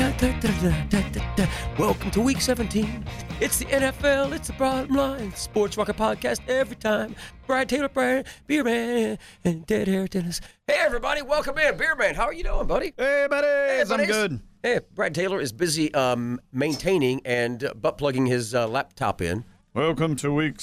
Welcome to week 17. It's the NFL, it's the bottom line. Sports Rocker Podcast every time. Brad Taylor, Brad, Beer Man, and Dead Hair Dennis. Hey, everybody, welcome in. Beer Man, how are you doing, buddy? Hey, buddies. I'm good. Hey, Brad Taylor is busy maintaining and butt-plugging his laptop in. Welcome to week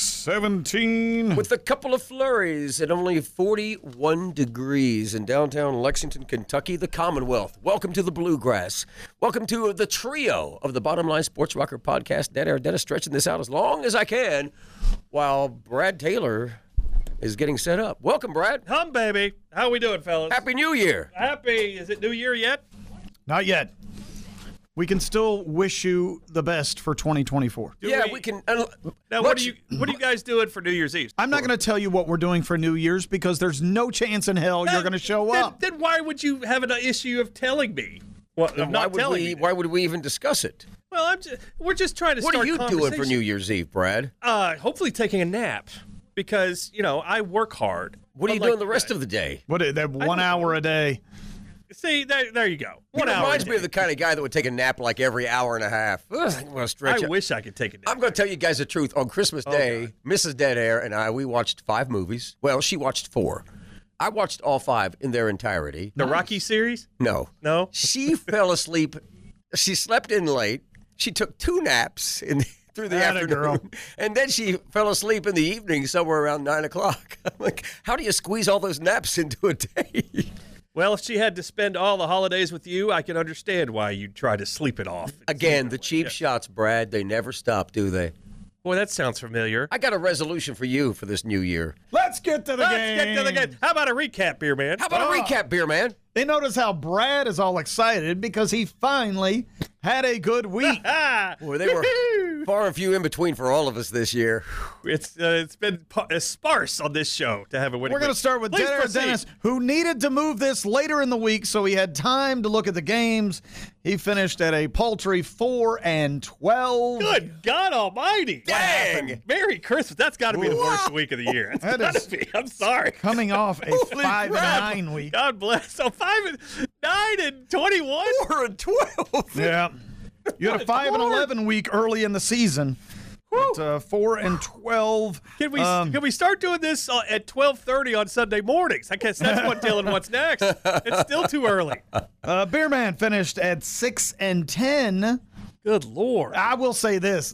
17. With a couple of flurries at only 41 degrees in downtown Lexington, Kentucky, the Commonwealth. Welcome to the Bluegrass. Welcome to the trio of the Bottom Line Sports Rocker Podcast. Dead Air Dennis stretching this out as long as I can while Brad Taylor is getting set up. Welcome, Brad. Hum, baby. How we doing, fellas? Happy New Year. Happy. Is it New Year yet? Not yet. We can still wish you the best for 2024. We can. Now, what are you guys doing for New Year's Eve? I'm not going to tell you what we're doing for New Year's because there's no chance in hell you're going to show up. Then why would you have an issue of telling me? Well, why would we even discuss it? Well, we're just trying to What start are you doing for New Year's Eve, Brad? Hopefully taking a nap because, I work hard. What are you doing the rest of the day? What is that? 1 hour a day. See, there you go. He reminds me of the kind of guy that would take a nap like every hour and a half. I wish I could take a nap. I'm going to tell you guys the truth. On Christmas Day, Mrs. Dead Air and I, we watched 5 movies. Well, she watched 4. I watched all 5 in their entirety. The Rocky series? No. No? She fell asleep. She slept in late. She took 2 naps through the afternoon. Girl. And then she fell asleep in the evening somewhere around 9 o'clock. I'm like, how do you squeeze all those naps into a day? Well, if she had to spend all the holidays with you, I can understand why you'd try to sleep it off. Again, the cheap shots, Brad, they never stop, do they? Boy, that sounds familiar. I got a resolution for you for this new year. Let's get to the game. How about a recap, Beer Man? How about a recap, Beer Man? They notice how Brad is all excited because he finally had a good week. Boy, they were far and few in between for all of us this year. It's been sparse on this show to have a winning. We're going to start with Dead Air Dennis, who needed to move this later in the week so he had time to look at the games. He finished at a paltry 4-12. Good God Almighty! Dang! Merry Christmas. That's got to be the worst week of the year. That's got to be. I'm sorry. Coming off a 5-9 week. God bless. So 5-9 and 21. 4-12. Yeah. You had a 5-11 week early in the season. But 4-12. Can we start doing this at 12:30 on Sunday mornings? I guess that's what Dylan wants next. It's still too early. Beer Man finished at 6-10. Good Lord. I will say this: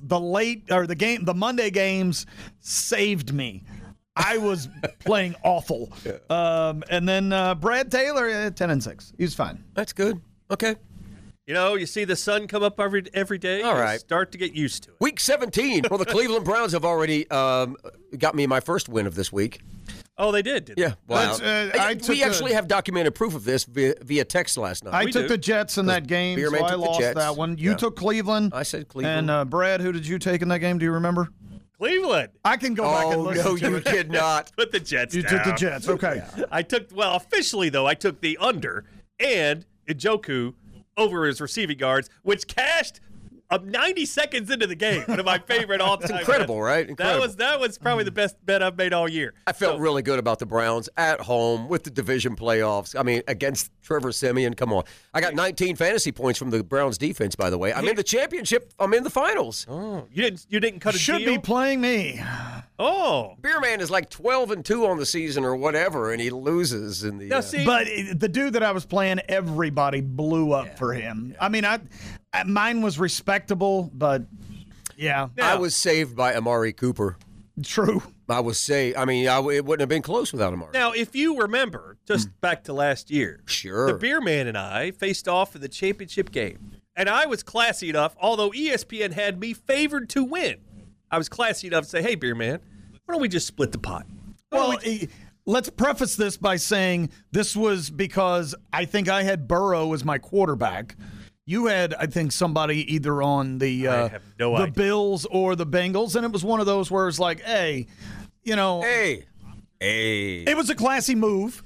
the Monday games saved me. I was playing awful. And then Brad Taylor at 10-6. He was fine. That's good. Okay. You see the sun come up every day. All right. Start to get used to it. Week 17. Well, the Cleveland Browns have already got me my first win of this week. Oh, they did? Yeah. Wow. We actually have documented proof of this via text last night. I took the Jets in that game, so I lost that one. You took Cleveland. I said Cleveland. And Brad, who did you take in that game? Do you remember? Cleveland. I can go back and listen to it. No, you did not. Put the Jets You down. took the Jets. Okay. Officially, though, I took the under and Njoku over his receiving yards, which cashed 90 seconds into the game. One of my favorite all-time. It's incredible, right? Incredible. That was probably the best bet I've made all year. I felt really good about the Browns at home with the division playoffs. I mean, against Trevor Siemian. Come on. I got 19 fantasy points from the Browns defense, by the way. I'm in the championship. I'm in the finals. Oh, you didn't cut a deal? Should be playing me. Oh. Beer Man is like 12-2 on the season or whatever, and he loses in the. Now, see, but the dude that I was playing, everybody blew up for him. Yeah. I mean, mine was respectable, but yeah. I was saved by Amari Cooper. True. I was saved. I mean, it wouldn't have been close without Amari. Now, if you remember, just back to last year, sure, the Beer Man and I faced off in the championship game, and I was classy enough, although ESPN had me favored to win. I was classy enough to say, hey, Beer Man, why don't we just split the pot? Well, let's preface this by saying this was because I think I had Burrow as my quarterback. You had, I think, somebody either on the Bills or the Bengals, and it was one of those where it's like, hey, Hey. It was a classy move.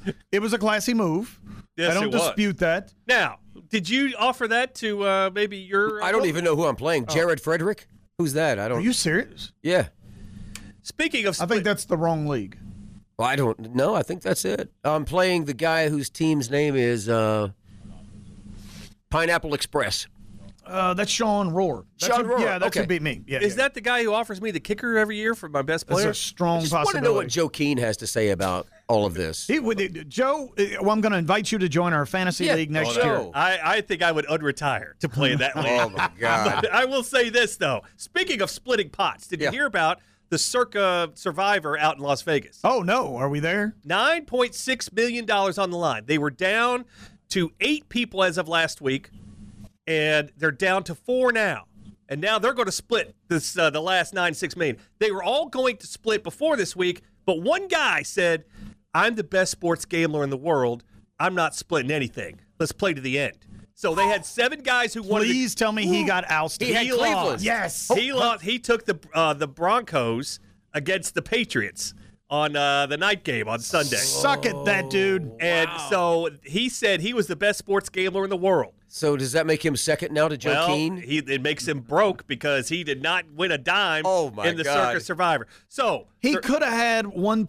Yes, I don't dispute that. Now, did you offer that to maybe your... I don't even know who I'm playing. Jared Frederick? Who's that? I don't. Are you serious? Yeah. Speaking of... I think that's the wrong league. Well, I don't know. I think that's it. I'm playing the guy whose team's name is Pineapple Express. That's Sean Rohr. Sean Rohr. Yeah, that okay. should be me. Yeah, Is that the guy who offers me the kicker every year for my best player? That's a strong I want to know what Joe Keane has to say about all of this. Joe, I'm going to invite you to join our fantasy league next year. I think I would unretire to play in that league. Oh, my God. I will say this, though. Speaking of splitting pots, did you hear about the Circa Survivor out in Las Vegas? Oh, no. Are we there? $9.6 million on the line. They were down to 8 people as of last week, and they're down to 4 now. And now they're going to split this the last $9.6 million. They were all going to split before this week, but one guy said, I'm the best sports gambler in the world. I'm not splitting anything. Let's play to the end. So they had 7 guys who wanted. Please tell me he got ousted. He had Cleveland. Lost. Yes. He lost. He took the Broncos against the Patriots on the night game on Sunday. Suck it, that dude. And so he said he was the best sports gambler in the world. So does that make him second now to Joe Keane? It makes him broke because he did not win a dime in the God. Circus Survivor. So he could have had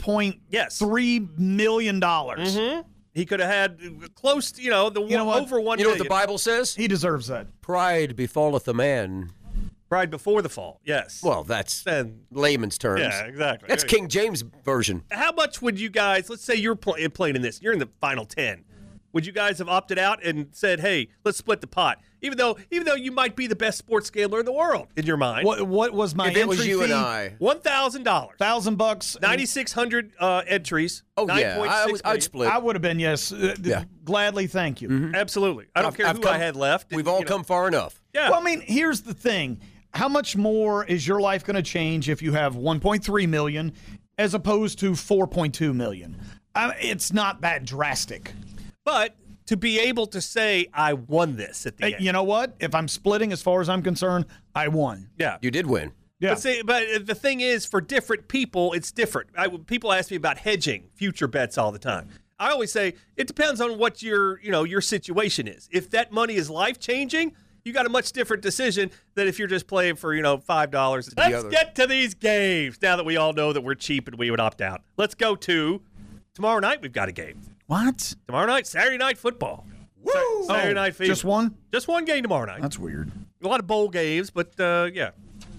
$1.3 million. Mm-hmm. He could have had close to, over $1 million. You know what the Bible says? He deserves that. Pride befalleth a man. Pride before the fall, yes. Well, that's layman's terms. Yeah, exactly. That's King James version. How much would you guys, let's say you're playing in this, you're in the final 10. Would you guys have opted out and said, hey, let's split the pot? Even though you might be the best sports gambler in the world, in your mind. What was my entry If it was you fee? and I. $1,000. $1,000. 9,600 entries. Oh, yeah. I'd split. I would have been, yes. Gladly, thank you. Mm-hmm. Absolutely. I don't care who I had left. We've all come far enough. Yeah. Well, I mean, here's the thing. How much more is your life going to change if you have $1.3 million as opposed to $4.2 million? It's not that drastic. But to be able to say, I won this at the end. You know what? If I'm splitting, as far as I'm concerned, I won. Yeah. You did win. Yeah. But the thing is, for different people, it's different. People ask me about hedging future bets all the time. I always say it depends on what your situation is. If that money is life-changing, you got a much different decision than if you're just playing for, $5. Let's get to these games now that we all know that we're cheap and we would opt out. Let's go to tomorrow night. We've got a game. What? Tomorrow night, Saturday Night Football. Woo! Saturday Night Fever. Just one? Just one game tomorrow night. That's weird. A lot of bowl games, but yeah.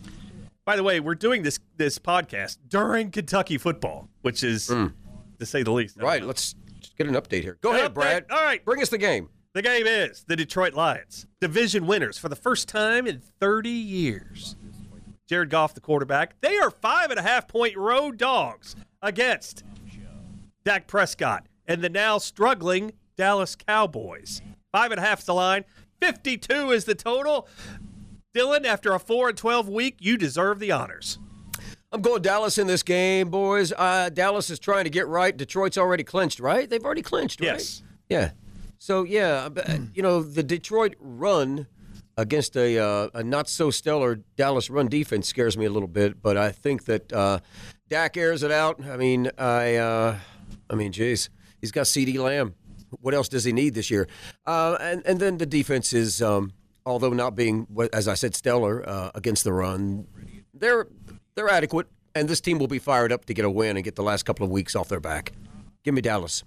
By the way, we're doing this podcast during Kentucky football, which is, to say the least. Right. Let's just get an update here. Go ahead, Brad. All right. Bring us the game. The game is the Detroit Lions, division winners for the first time in 30 years. Jared Goff, the quarterback. They are 5.5-point road dogs against Dak Prescott and the now struggling Dallas Cowboys. 5.5 is the line. 52 is the total. Dylan, after a 4-12 week, you deserve the honors. I'm going Dallas in this game, boys. Dallas is trying to get right. Detroit's already clinched, right? They've already clinched, right? Yes. Yeah. So, yeah, the Detroit run against a not-so-stellar Dallas run defense scares me a little bit, but I think that Dak airs it out. I mean, geez, he's got CeeDee Lamb. What else does he need this year? And then the defense is, although not being, as I said, stellar against the run, they're adequate, and this team will be fired up to get a win and get the last couple of weeks off their back. Give me Dallas.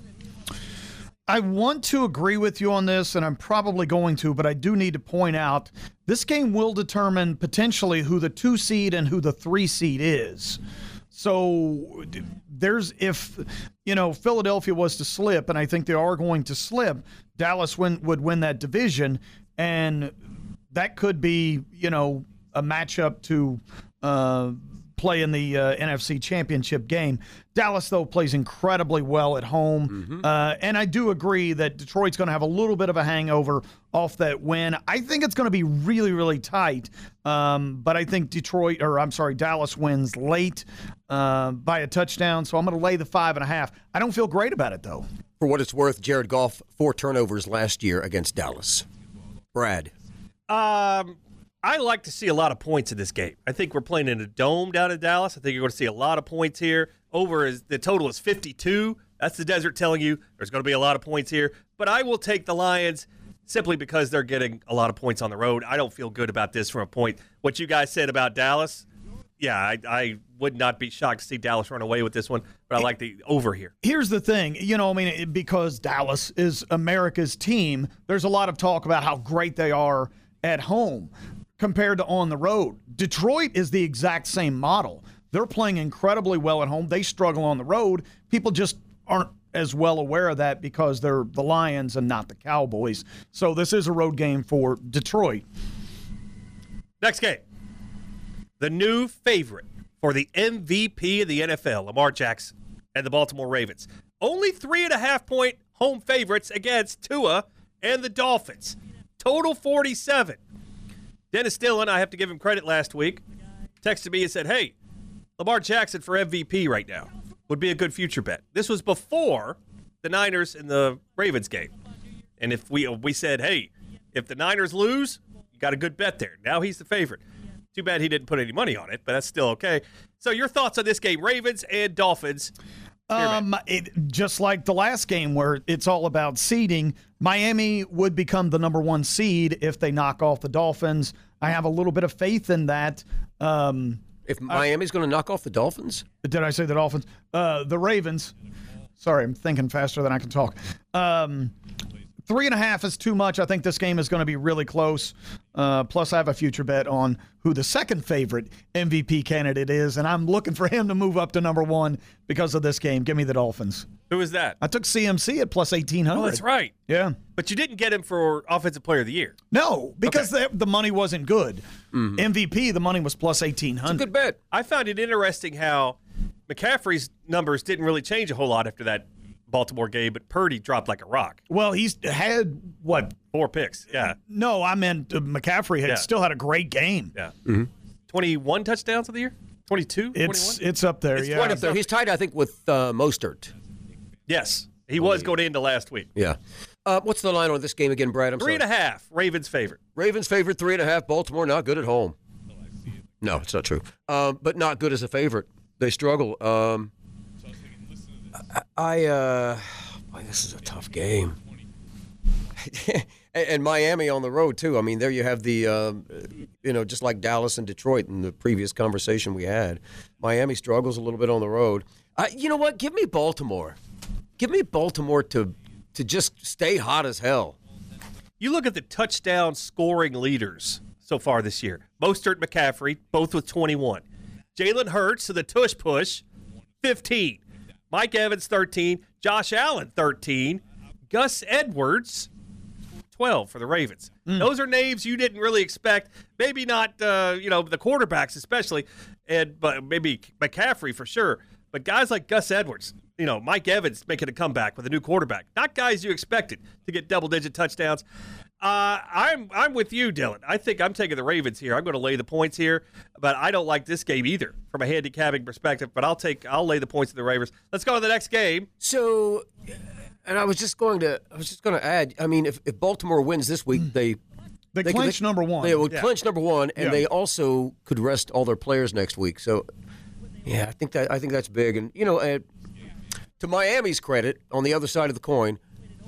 I want to agree with you on this, and I'm probably going to, but I do need to point out this game will determine potentially who the 2 seed and who the 3 seed is. So if Philadelphia was to slip, and I think they are going to slip, Dallas would win that division, and that could be, a matchup to play in the NFC Championship game. Dallas, though, plays incredibly well at home. And I do agree that Detroit's going to have a little bit of a hangover off that win. I think it's going to be really, really tight. But I think Dallas wins late by a touchdown. So I'm going to lay the 5.5. I don't feel great about it, though. For what it's worth, Jared Goff, 4 turnovers last year against Dallas. Brad. I like to see a lot of points in this game. I think we're playing in a dome down in Dallas. I think you're going to see a lot of points here. The total is 52. That's the desert telling you there's going to be a lot of points here. But I will take the Lions simply because they're getting a lot of points on the road. I don't feel good about this from a point. What you guys said about Dallas, yeah, I would not be shocked to see Dallas run away with this one, but I like the over here. Here's the thing, because Dallas is America's team, there's a lot of talk about how great they are at home compared to on the road. Detroit is the exact same model. They're playing incredibly well at home. They struggle on the road. People just aren't as well aware of that because they're the Lions and not the Cowboys. So this is a road game for Detroit. Next game. The new favorite for the MVP of the NFL, Lamar Jackson and the Baltimore Ravens. Only 3.5-point home favorites against Tua and the Dolphins. Total 47. Dennis Dillon, I have to give him credit last week, texted me and said, hey, Lamar Jackson for MVP right now would be a good future bet. This was before the Niners and the Ravens game. And if we said, hey, if the Niners lose, you got a good bet there. Now he's the favorite. Too bad he didn't put any money on it, but that's still okay. So your thoughts on this game, Ravens and Dolphins? Just like the last game where it's all about seeding, Miami would become the number 1 seed if they knock off the Dolphins. I have a little bit of faith in that. If Miami's going to knock off the Dolphins? Did I say the Dolphins? The Ravens. Sorry, I'm thinking faster than I can talk. 3.5 is too much. I think this game is going to be really close. Plus, I have a future bet on who the second favorite MVP candidate is, and I'm looking for him to move up to number 1 because of this game. Give me the Dolphins. Who is that? I took CMC at plus 1,800. Oh, that's right. Yeah. But you didn't get him for Offensive Player of the Year. No, because the money wasn't good. Mm-hmm. MVP, the money was plus 1,800. It's a good bet. I found it interesting how McCaffrey's numbers didn't really change a whole lot after that Baltimore game, but Purdy dropped like a rock. Well, he's had, 4 picks, yeah. No, I meant McCaffrey had still had a great game. Yeah. Mm-hmm. 21 touchdowns of the year? 22? It's up there, it's right up there. He's tied, I think, with Mostert. Yes. He was going into last week. Yeah. What's the line on this game again, Brad? 3.5. Ravens favorite. Ravens favorite, 3.5. Baltimore not good at home. No, it's not true. But not good as a favorite. They struggle. Boy, this is a tough game. And Miami on the road, too. I mean, there you have the, just like Dallas and Detroit in the previous conversation we had. Miami struggles a little bit on the road. You know what? Give me Baltimore. Give me Baltimore to just stay hot as hell. You look at the touchdown scoring leaders so far this year. Mostert, McCaffrey, both with 21. Jalen Hurts to the tush push, 15. Mike Evans, 13. Josh Allen, 13. Gus Edwards, 12 for the Ravens. Those are names you didn't really expect. Maybe not, the quarterbacks especially, but maybe McCaffrey for sure. But guys like Gus Edwards, Mike Evans making a comeback with a new quarterback. Not guys you expected to get double-digit touchdowns. I'm with you, Dylan. I think I'm taking the Ravens here. I'm going to lay the points here, but I don't like this game either from a handicapping perspective. But I'll lay the points to the Ravens. Let's go to the next game. So, and I was just going to add. I mean, if Baltimore wins this week, they clinch number 1. They would clinch number 1, and they also could rest all their players next week. So, yeah, I think that's big. And to Miami's credit, on the other side of the coin,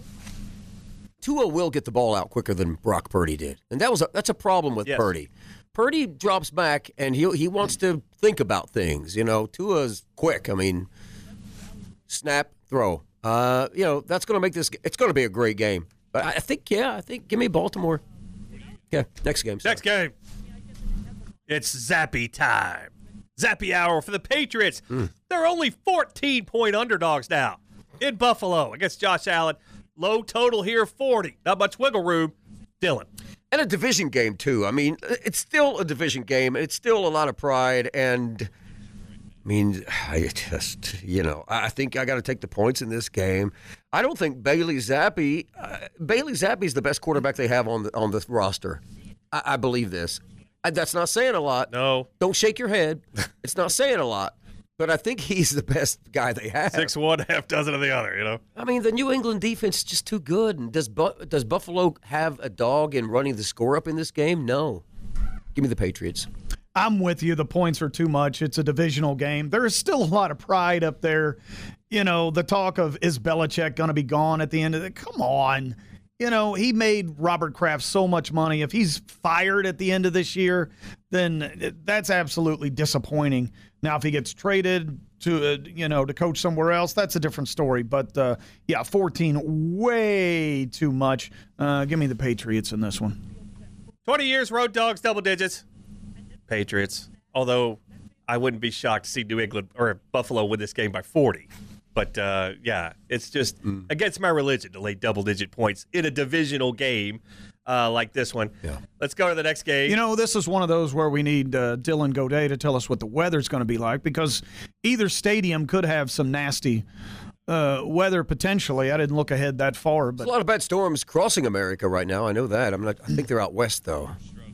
Tua will get the ball out quicker than Brock Purdy did, and that's a problem with Purdy. Purdy drops back, and he wants to think about things. Tua's quick. I mean, snap, throw. That's going to make this. It's going to be a great game. But I think give me Baltimore. Yeah, next game. Next game. It's Zappy time. Zappy hour for the Patriots. They're only 14-point underdogs now in Buffalo against Josh Allen. Low total here, 40. Not much wiggle room. Dylan. And a division game, too. I mean, it's still a division game. It's still a lot of pride. And, I mean, I think I got to take the points in this game. I don't think Bailey Zappe's the best quarterback they have on the roster. I believe this. That's not saying a lot. No. Don't shake your head. It's not saying a lot. But I think he's the best guy they have. 6-1, half dozen of the other, I mean, the New England defense is just too good. And does Buffalo have a dog in running the score up in this game? No. Give me the Patriots. I'm with you. The points are too much. It's a divisional game. There is still a lot of pride up there. The talk of, is Belichick going to be gone at the end of it? Come on. He made Robert Kraft so much money. If he's fired at the end of this year, then that's absolutely disappointing. Now, if he gets traded to coach somewhere else, that's a different story. But, 14, way too much. Give me the Patriots in this one. 20 years, road dogs, double digits. Patriots. Although I wouldn't be shocked to see New England or Buffalo win this game by 40. But, yeah, it's just against my religion to lay double-digit points in a divisional game like this one. Yeah. Let's go to the next game. This is one of those where we need Dylan Godet to tell us what the weather's going to be like, because either stadium could have some nasty weather potentially. I didn't look ahead that far. But There's a lot of bad storms crossing America right now. I know that. I think they're out west, though.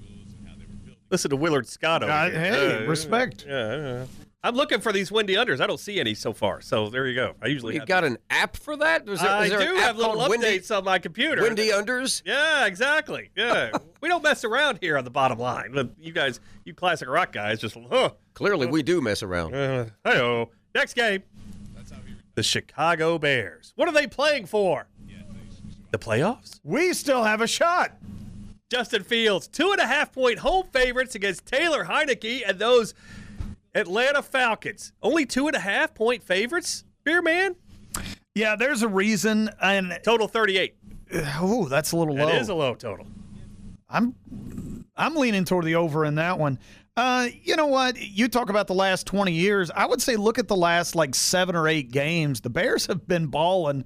Listen to Willard Scott over here. Hey, respect. Yeah. I'm looking for these windy unders. I don't see any so far. So there you go. I usually You've got an app for that? I do have little updates on my computer. Windy unders? Yeah, exactly. Yeah. We don't mess around here on the bottom line. You guys, you classic rock guys, just, Clearly, we do mess around. Hey-oh. Next game. The Chicago Bears. What are they playing for? The playoffs? We still have a shot. Justin Fields, 2.5-point home favorites against Taylor Heineke and those Atlanta Falcons. Only 2.5-point favorites? Beer man? Yeah, there's a reason. And total 38. Oh, that's a little low. It is a low total. I'm leaning toward the over in that one. You know what? You talk about the last 20 years. I would say look at the last 7 or 8 games. The Bears have been balling.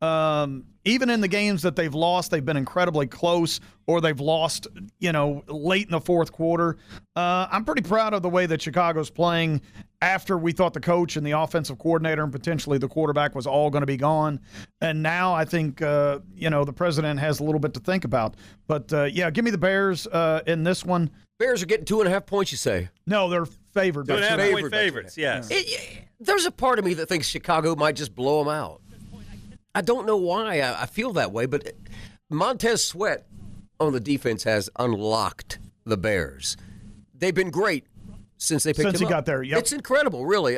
Even in the games that they've lost, they've been incredibly close, or they've lost, late in the fourth quarter. I'm pretty proud of the way that Chicago's playing after we thought the coach and the offensive coordinator and potentially the quarterback was all going to be gone. And now I think, the president has a little bit to think about. But, give me the Bears in this one. Bears are getting 2.5 points, you say? No, they're favored. 2.5-point favorites, yes. There's a part of me that thinks Chicago might just blow them out. I don't know why I feel that way, but Montez Sweat on the defense has unlocked the Bears. They've been great since they picked him up. Since he got there, yep. It's incredible, really.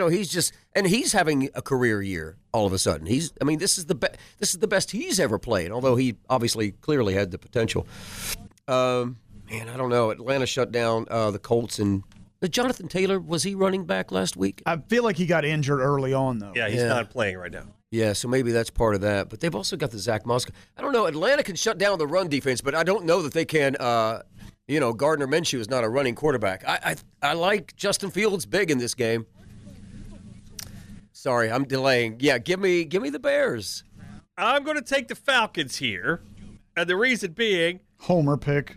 He's having a career year all of a sudden. This is the best he's ever played, although he obviously clearly had the potential. I don't know. Atlanta shut down the Colts, and Jonathan Taylor, was he running back last week? I feel like he got injured early on, though. Yeah, he's not playing right now. Yeah, so maybe that's part of that. But they've also got the Zach Moss. I don't know. Atlanta can shut down the run defense, but I don't know that they can. Gardner Minshew is not a running quarterback. I like Justin Fields big in this game. Sorry, I'm delaying. Yeah, give me the Bears. I'm going to take the Falcons here, and the reason being, homer pick.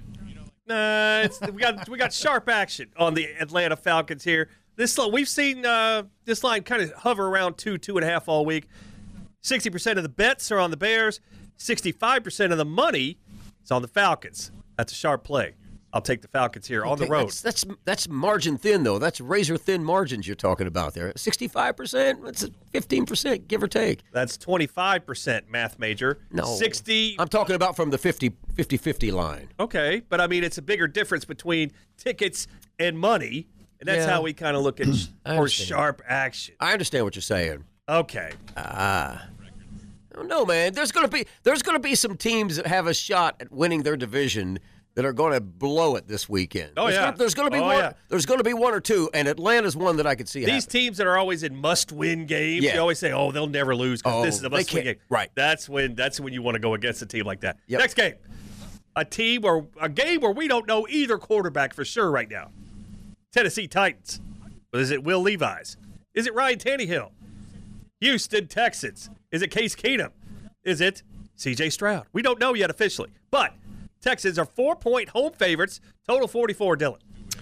We got sharp action on the Atlanta Falcons here. We've seen this line kind of hover around 2.5 all week. 60% of the bets are on the Bears. 65% of the money is on the Falcons. That's a sharp play. I'll take the Falcons here on the road. That's margin thin, though. That's razor thin margins you're talking about there. 65%, that's 15%, give or take. That's 25%, math major. No. 60. I'm talking about from the 50-50 line. Okay, but it's a bigger difference between tickets and money, and that's how we kind of look at for sharp action. I understand what you're saying. Okay. I don't know, man. There's gonna be some teams that have a shot at winning their division that are going to blow it this weekend. There's going to be one. Yeah. There's going to be one or two, and Atlanta's one that I could see. These teams that are always in must-win games, you always say, "Oh, they'll never lose because this is a must-win game." Right. That's when you want to go against a team like that. Yep. Next game, a game where we don't know either quarterback for sure right now. Tennessee Titans. Is it Will Levis? Is it Ryan Tannehill? Houston Texans. Is it Case Keenum? Is it C.J. Stroud? We don't know yet officially, but Texans are 4-point home favorites. Total 44, Dylan.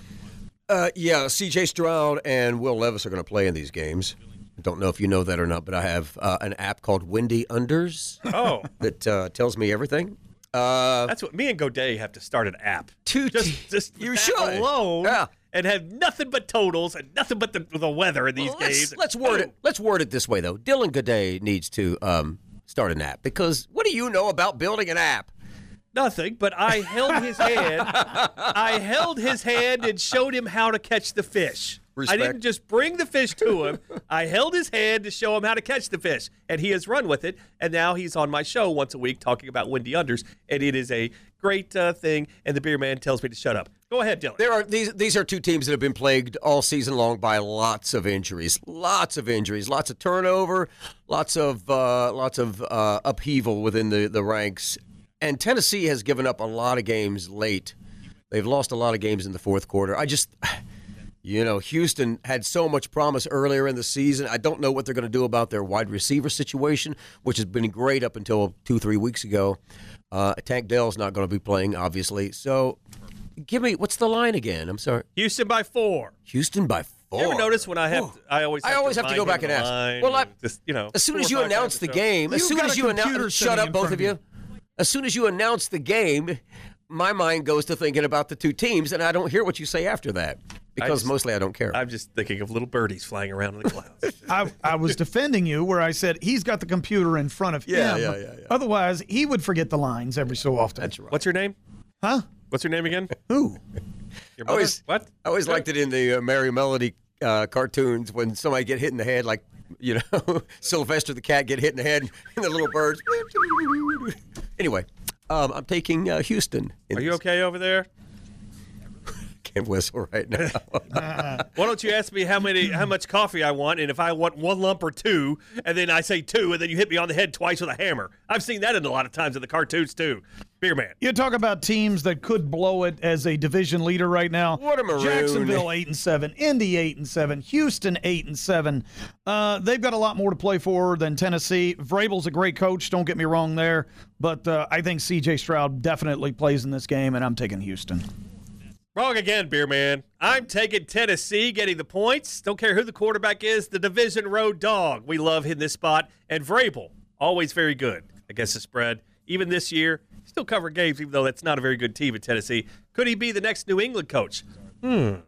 C.J. Stroud and Will Levis are going to play in these games. I don't know if you know that or not, but I have an app called Windy Unders that tells me everything. That's what me and Godet have to start an app. Just you should alone, and have nothing but totals and nothing but the weather in these games. Let's word it this way though. Dylan Godet needs to start an app, because what do you know about building an app? Nothing, but I held his hand. I held his hand and showed him how to catch the fish. Respect. I didn't just bring the fish to him. I held his hand to show him how to catch the fish, and he has run with it. And now he's on my show once a week talking about windy unders, and it is a great thing. And the beer man tells me to shut up. Go ahead, Dylan. These are two teams that have been plagued all season long by lots of injuries, lots of turnover, lots of upheaval within the ranks. And Tennessee has given up a lot of games late They've lost a lot of games in the fourth quarter. Houston had so much promise earlier in the season. I don't know what they're going to do about their wide receiver situation, which has been great up until 2-3 weeks ago. Tank Dell's not going to be playing, obviously. So give me, what's the line again? I'm sorry. Houston by 4. Houston by 4. You ever notice when I always have to go back and ask. Well, as soon as you announce the game, shut up, both of you. As soon as you announce the game, my mind goes to thinking about the two teams, and I don't hear what you say after that because mostly I don't care. I'm just thinking of little birdies flying around in the clouds. I was defending you where I said he's got the computer in front of him. Yeah. Otherwise, he would forget the lines every so often. That's right. What's your name? Huh? What's your name again? Who? Your mother? I always liked it in the Merry Melody cartoons when somebody get hit in the head, like, Sylvester the cat get hit in the head and the little birds. Anyway, I'm taking Houston. Are you okay over there? Can't whistle right now. Why don't you ask me how much coffee I want, and if I want 1 lump or 2, and then I say 2, and then you hit me on the head twice with a hammer. I've seen that in a lot of times in the cartoons too. Beer man. You talk about teams that could blow it as a division leader right now. What a maroon. Jacksonville 8-7, Indy 8-7, Houston 8-7. They've got a lot more to play for than Tennessee. Vrabel's a great coach. Don't get me wrong there, but I think C.J. Stroud definitely plays in this game, and I'm taking Houston. Wrong again, Beer Man. I'm taking Tennessee, getting the points. Don't care who the quarterback is. The division road dog. We love hitting this spot. And Vrabel, always very good against the spread. Even this year, still covering games, even though that's not a very good team in Tennessee. Could he be the next New England coach? Hey.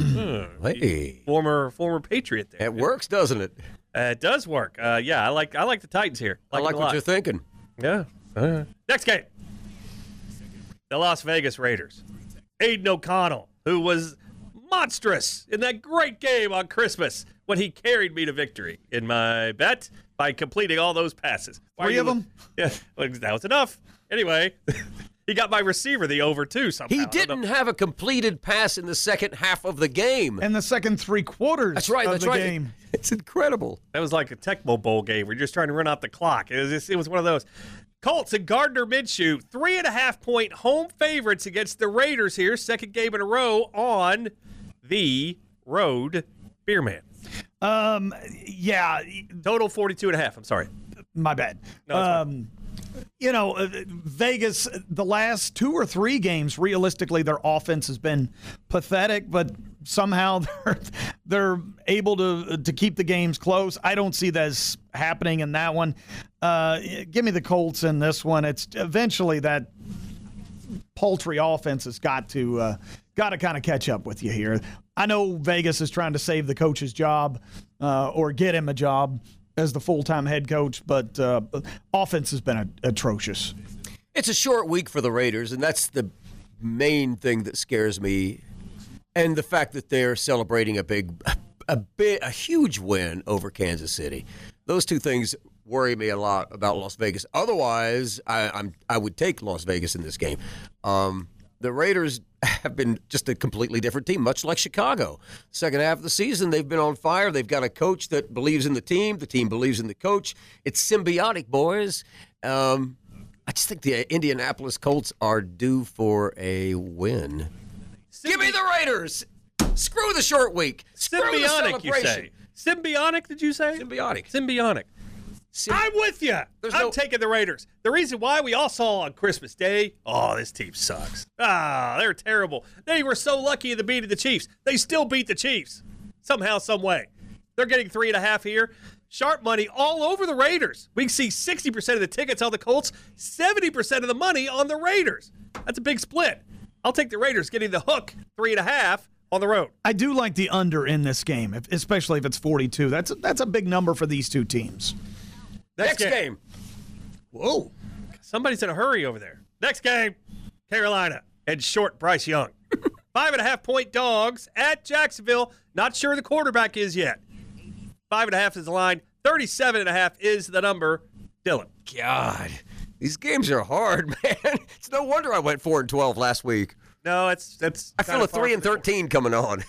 Former Patriot there. It works, doesn't it? It does work. I like the Titans here. I like what you're thinking. Yeah. Next game. The Las Vegas Raiders. Aiden O'Connell, who was monstrous in that great game on Christmas when he carried me to victory in my bet by completing all those passes. 3 of them? Yeah, well, that was enough. Anyway, he got my receiver the over, too, somehow. He didn't have a completed pass in the second half of the game. And the second 3 quarters of the game. It's incredible. That was like a Tecmo Bowl game where you're just trying to run out the clock. It was one of those. Colts and Gardner Minshew, 3.5-point home favorites against the Raiders here. Second game in a row on the road. Beer Man. Yeah. Total 42.5. I'm sorry. My bad. No, Vegas, the last 2 or 3 games, realistically, their offense has been pathetic, but somehow they're able to keep the games close. I don't see that as happening in that one. Give me the Colts in this one. It's eventually that paltry offense has got to kind of catch up with you here. I know Vegas is trying to save the coach's job or get him a job as the full-time head coach, but offense has been atrocious. It's a short week for the Raiders, and that's the main thing that scares me, and the fact that they're celebrating a huge win over Kansas City. Those two things worry me a lot about Las Vegas. Otherwise, I would take Las Vegas in this game. The Raiders have been just a completely different team, much like Chicago. Second half of the season, they've been on fire. They've got a coach that believes in the team believes in the coach. It's symbiotic, boys. I just think the Indianapolis Colts are due for a win. Give me the Raiders. Screw the short week. Screw the celebration. You say. Symbiotic, did you say? Symbiotic. I'm with you. I'm taking the Raiders. The reason why we all saw on Christmas Day, this team sucks. They're terrible. They were so lucky in the beat of the Chiefs. They still beat the Chiefs somehow, some way. They're getting 3.5 here. Sharp money all over the Raiders. We can see 60% of the tickets on the Colts, 70% of the money on the Raiders. That's a big split. I'll take the Raiders getting the hook 3.5 on the road. I do like the under in this game, especially if it's 42. That's a big number for these two teams. Next game. Whoa. Somebody's in a hurry over there. Next game, Carolina and short Bryce Young. 5.5-point dogs at Jacksonville. Not sure the quarterback is yet. 5.5 is the line. 37.5 is the number. Dylan. God, these games are hard, man. It's no wonder I went 4-12 last week. No, that's. I feel a 3-13 coming on.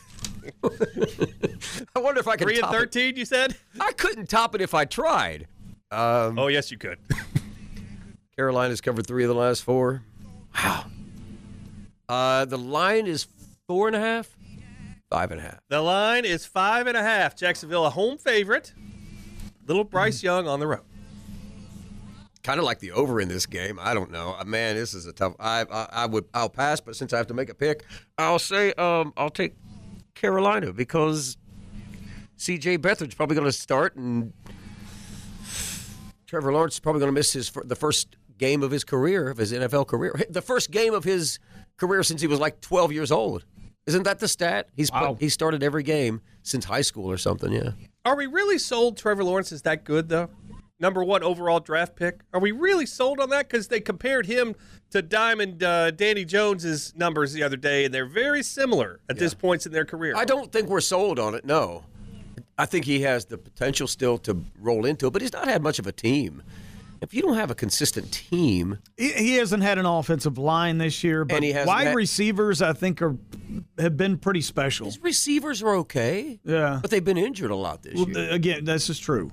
I wonder if I can. 3-13, you said? I couldn't top it if I tried. Yes, you could. Carolina's covered 3 of the last 4. Wow. The line is 4.5, 5.5. The line is 5.5. Jacksonville, a home favorite. Little Bryce Young on the road. Kind of like the over in this game. I don't know. Man, this is a tough. I'll pass, but since I have to make a pick, I'll say I'll take Carolina because C.J. Beathard's probably going to start, and Trevor Lawrence is probably going to miss the first game of his career, of his NFL career, the first game of his career since he was like 12 years old. Isn't that the stat? He started every game since high school or something. Yeah. Are we really sold Trevor Lawrence is that good though? Number 1 overall draft pick. Are we really sold on that? Because they compared him to Diamond Danny Jones's numbers the other day, and they're very similar at this point in their career. I don't think we're sold on it, no. I think he has the potential still to roll into it, but he's not had much of a team. If you don't have a consistent team. He hasn't had an offensive line this year, but wide receivers, I think, have been pretty special. His receivers are okay. Yeah. But they've been injured a lot this year. Again, this is true.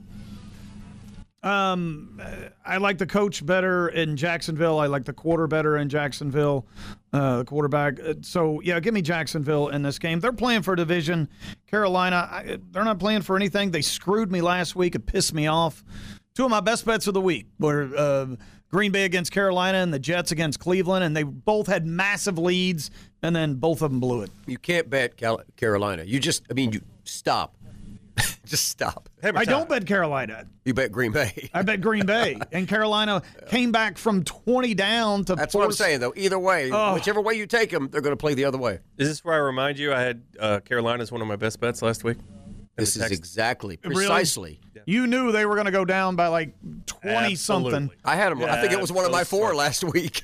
I like the coach better in Jacksonville. I like the quarter better in Jacksonville, the quarterback. So, yeah, give me Jacksonville in this game. They're playing for a division. Carolina, they're not playing for anything. They screwed me last week. It pissed me off. 2 of my best bets of the week were Green Bay against Carolina and the Jets against Cleveland, and they both had massive leads, and then both of them blew it. You can't bet Carolina. You stop. Just stop. I don't bet Carolina. You bet Green Bay. I bet Green Bay. And Carolina came back from 20 down to That's what I'm saying, though. Either way, whichever way you take them, they're going to play the other way. Is this where I remind you I had Carolina as one of my best bets last week? This is exactly, precisely. Really? You knew they were going to go down by like 20-something. I had them. I think it was one of my 4 last week.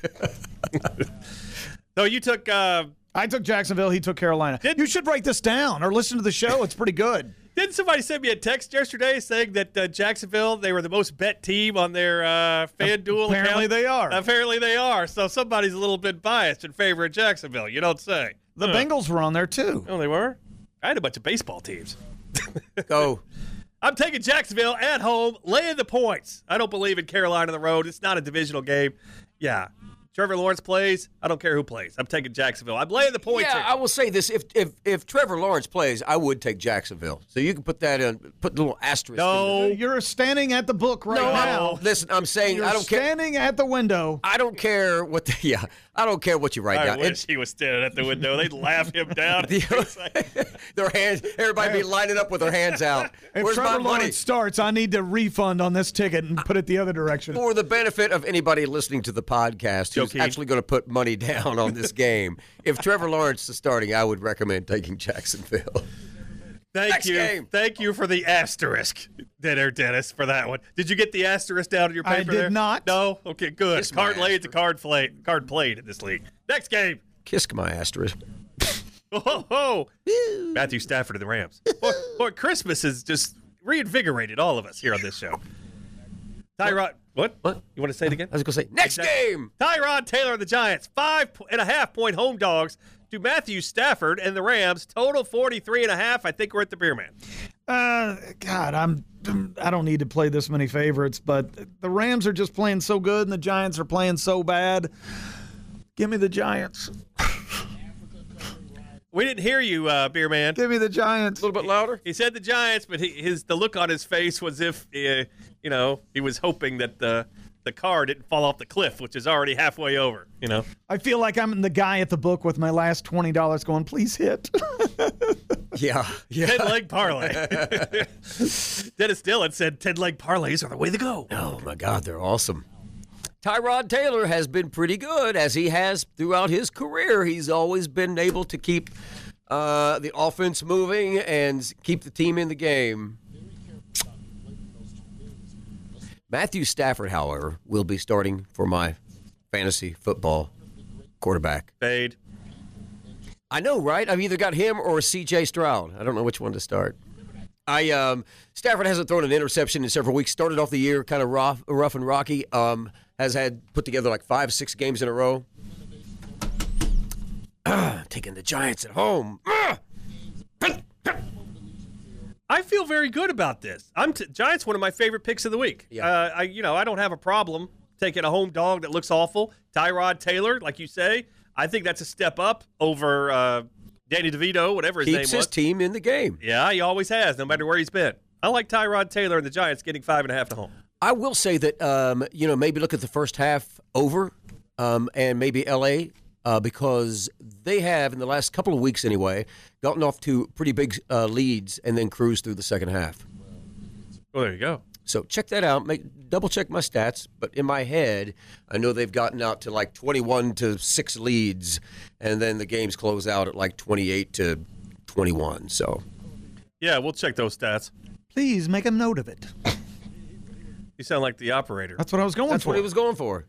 So you took... I took Jacksonville. He took Carolina. You should write this down or listen to the show. It's pretty good. Didn't somebody send me a text yesterday saying that Jacksonville, they were the most bet team on their FanDuel account? Apparently they are. Apparently they are. So somebody's a little bit biased in favor of Jacksonville. You don't say. The Bengals were on there, too. Oh, they were? I had a bunch of baseball teams. Go. I'm taking Jacksonville at home, laying the points. I don't believe in Carolina on the road. It's not a divisional game. Yeah. Trevor Lawrence plays. I don't care who plays. I'm taking Jacksonville. I'm laying the points. Yeah, I will say this: if Trevor Lawrence plays, I would take Jacksonville. So you can put that in, put the little asterisk. No, you're standing at the book right now. Listen, I'm saying I don't care. Standing at the window. I don't care what. I don't care what you write down. I wish he was standing at the window. They'd laugh him down. Their hands. Everybody be lining up with their hands out. If Trevor Lawrence starts, I need to refund on this ticket and put it the other direction. For the benefit of anybody listening to the podcast who's actually going to put money down on this game, if Trevor Lawrence is starting, I would recommend taking Jacksonville. Thank you for the asterisk, Dennis, for that one. Did you get the asterisk down in your paper? I did not. No? Okay, good. Kiss card laid to card played in this league. Next game. Kiss my asterisk. Oh. Matthew Stafford of the Rams. Boy, Christmas has just reinvigorated all of us here on this show. Tyrod. What? You want to say it again? I was going to say, next game. Tyrod Taylor of the Giants, 5.5-point home dogs to Matthew Stafford and the Rams. Total 43.5. I think we're at the Beer Man. God, I don't need to play this many favorites, but the Rams are just playing so good and the Giants are playing so bad. Give me the Giants. We didn't hear you, Beer Man. Give me the Giants. A little bit louder. He said the Giants, but the look on his face was if he was hoping that the car didn't fall off the cliff, which is already halfway over. I feel like I'm the guy at the book with my last $20 going, please hit. Yeah. 10-leg parlay. Dennis Dillon said 10-leg parlays are the way to go. Oh my God, they're awesome. Tyrod Taylor has been pretty good, as he has throughout his career. He's always been able to keep the offense moving and keep the team in the game. Matthew Stafford, however, will be starting for my fantasy football quarterback. Fade. I know, right? I've either got him or C.J. Stroud. I don't know which one to start. Stafford hasn't thrown an interception in several weeks. Started off the year kind of rough and rocky. Has had put together like 5-6 games in a row. Taking the Giants at home. I feel very good about this. Giants, one of my favorite picks of the week. Yeah. I don't have a problem taking a home dog that looks awful. Tyrod Taylor, like you say, I think that's a step up over Danny DeVito, whatever his name was. Keeps his team in the game. Yeah, he always has, no matter where he's been. I like Tyrod Taylor and the Giants getting 5.5 at home. I will say that, maybe look at the first half over and maybe L.A., because they have, in the last couple of weeks anyway, gotten off to pretty big leads and then cruised through the second half. Well, there you go. So check that out. Double check my stats, but in my head, I know they've gotten out to like 21-6 leads, and then the games close out at like 28-21. So, yeah, we'll check those stats. Please make a note of it. You sound like the operator. That's what I was going for. That's what he was going for.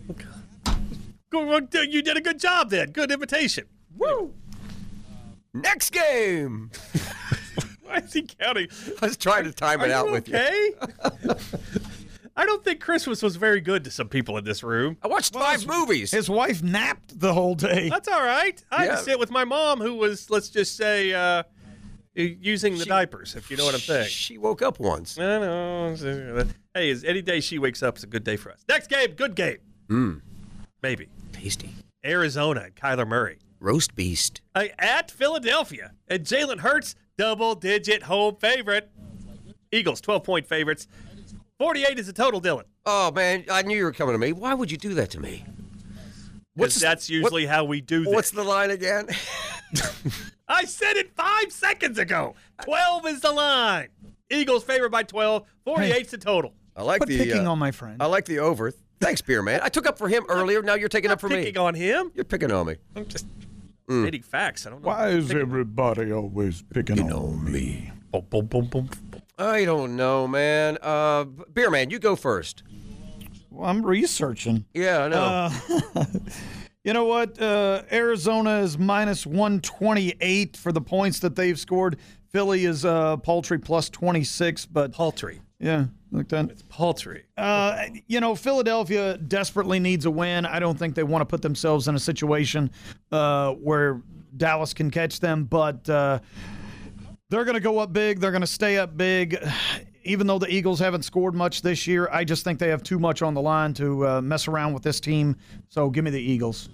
You did a good job then. Good invitation. Woo! Next game. Why is he counting? I was trying to time it out with you. I don't think Christmas was very good to some people in this room. I watched 5 movies. His wife napped the whole day. That's all right. I had to sit with my mom, who was, let's just say, using the diapers, if you know what I'm saying. She woke up once. I know. Hey, any day she wakes up is a good day for us. Next game, good game. Maybe. Tasty. Arizona and Kyler Murray. Roast beast. At Philadelphia. And Jalen Hurts, double-digit home favorite. Eagles, 12-point favorites. 48 is the total, Dylan. Oh, man, I knew you were coming to me. Why would you do that to me? That's usually how we do this. What's the line again? I said it 5 seconds ago. 12 is the line. Eagles favored by 12. 48's the total. I like Quit picking on my friend. I like the over. Thanks, Beer Man. I took up for him earlier. Now you're taking up for me. Picking on him? You're picking on me. I'm just stating facts. I don't know. Why is everybody always picking on me? Boom, boom, boom, boom. I don't know, man. Beer Man, you go first. Well, I'm researching. Yeah, I know. You know what? Arizona is minus 128 for the points that they've scored. Philly is paltry plus 26, but Paltry. yeah, like that. It's paltry. Philadelphia desperately needs a win. I don't think they want to put themselves in a situation where Dallas can catch them, but they're going to go up big. They're going to stay up big. Even though the Eagles haven't scored much this year, I just think they have too much on the line to mess around with this team. So give me the Eagles.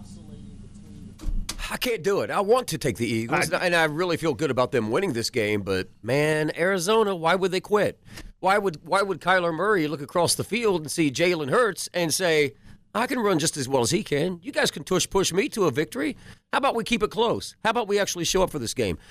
I can't do it. I want to take the Eagles, and I really feel good about them winning this game. But man, Arizona, why would they quit? Why would Kyler Murray look across the field and see Jalen Hurts and say, "I can run just as well as he can. You guys can push me to a victory. How about we keep it close? How about we actually show up for this game?"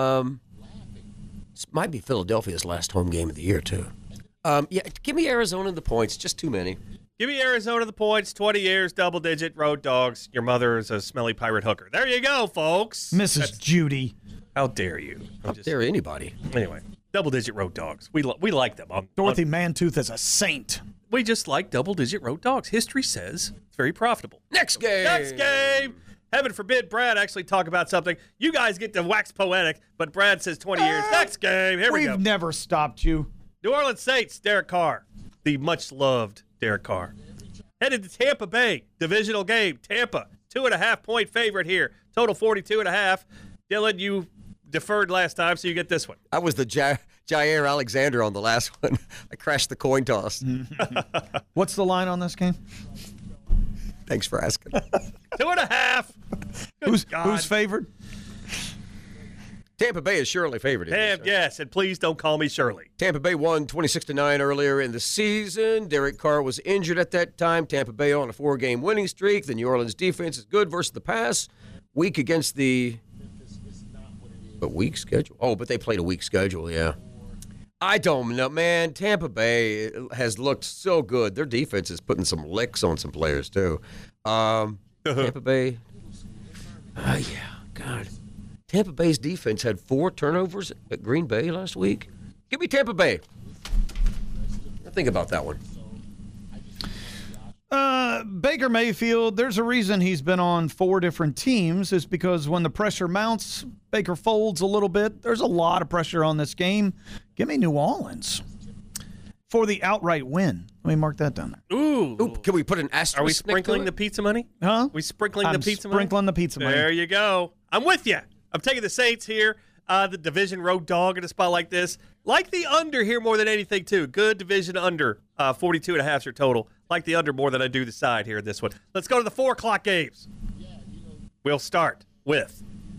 This might be Philadelphia's last home game of the year too. Give me Arizona the points. Just too many. Give me Arizona the points, 20 years, double-digit, road dogs. Your mother is a smelly pirate hooker. There you go, folks. Mrs. Judy. How dare you? How dare anybody? Anyway, double-digit road dogs. We like them. Dorothy Mantooth is a saint. We just like double-digit road dogs. History says it's very profitable. Next game. Heaven forbid Brad actually talk about something. You guys get to wax poetic, but Brad says 20 years. Next game. Here we go. We've never stopped you. New Orleans Saints, Derek Carr. The much-loved Derek Carr. Headed to Tampa Bay. Divisional game. Tampa, 2.5-point favorite here. Total 42.5. Dylan, you deferred last time, so you get this one. I was the Jair Alexander on the last one. I crashed the coin toss. What's the line on this game? Thanks for asking. 2.5. Who's favored? Tampa Bay is surely favored. Yes, and please don't call me Shirley. Tampa Bay won 26-9 earlier in the season. Derek Carr was injured at that time. Tampa Bay on a 4-game winning streak. The New Orleans defense is good versus the pass. Weak against the weak schedule. Oh, but they played a weak schedule, yeah. I don't know, man. Tampa Bay has looked so good. Their defense is putting some licks on some players, too. Tampa Bay. God. Tampa Bay's defense had 4 turnovers at Green Bay last week. Give me Tampa Bay. Think about that one. Baker Mayfield, there's a reason he's been on 4 different teams. Is because when the pressure mounts, Baker folds a little bit. There's a lot of pressure on this game. Give me New Orleans for the outright win. Let me mark that down there. Ooh. Can we put an asterisk? Are we sprinkling the pizza money? Huh? We sprinkling the pizza money? Sprinkling the pizza money. There you go. I'm with you. I'm taking the Saints here. The division road dog in a spot like this. Like the under here more than anything, too. Good division under. 42.5 is your total. Like the under more than I do the side here in this one. Let's go to the 4 o'clock games. We'll start with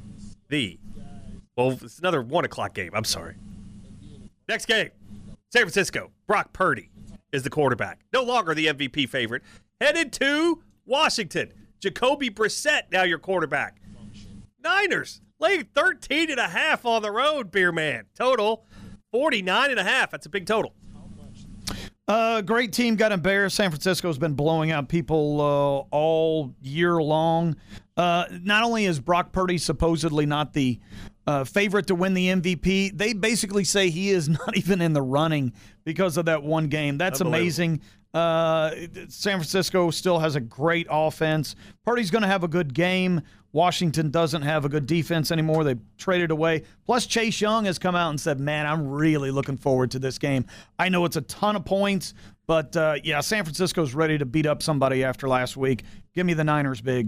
it's another 1 o'clock game. I'm sorry. Next game, San Francisco. Brock Purdy is the quarterback. No longer the MVP favorite. Headed to Washington. Jacoby Brissett, now your quarterback. Niners laying 13.5 on the road, Beer Man. Total 49.5. That's a big total. Great team got embarrassed. San Francisco's been blowing out people all year long. Not only is Brock Purdy supposedly not the favorite to win the MVP, they basically say he is not even in the running because of that one game. That's amazing. San Francisco still has a great offense. Purdy's going to have a good game. Washington doesn't have a good defense anymore. They traded away. Plus, Chase Young has come out and said, man, I'm really looking forward to this game. I know it's a ton of points, but, San Francisco's ready to beat up somebody after last week. Give me the Niners big.